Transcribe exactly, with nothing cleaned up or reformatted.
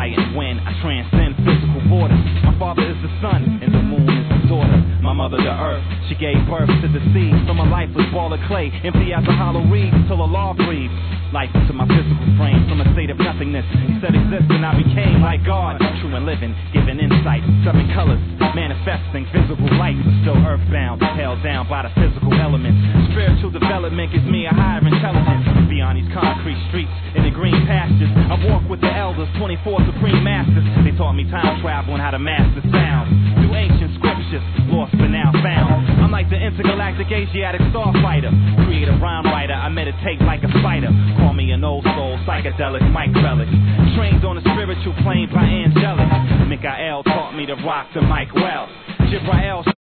fire and wind. I transcend physical borders. My father is the sun and the moon is his daughter. My mother the earth, she gave birth to the seed. So my life was ball of clay, empty as a hollow reed, till a law breathed life into my physical frame. From a state of nothingness, he said exist and I became like God. True and living, giving insight, seven colors, manifesting physical light, but still earthbound, held down by the physical elements. Spiritual development gives me a higher intelligence. Beyond these concrete streets, in the green pastures, I walk with the elders, twenty-four supreme masters. They taught me time travel and how to master sound through ancient scriptures, lost but now found. I'm like the intergalactic Asiatic starfighter, creative rhyme writer. I meditate like a spider. Call me an old soul, psychedelic Mike Relic. Trained on a spiritual plane by angelic. Mikael taught me to rock the mic well. Jibrael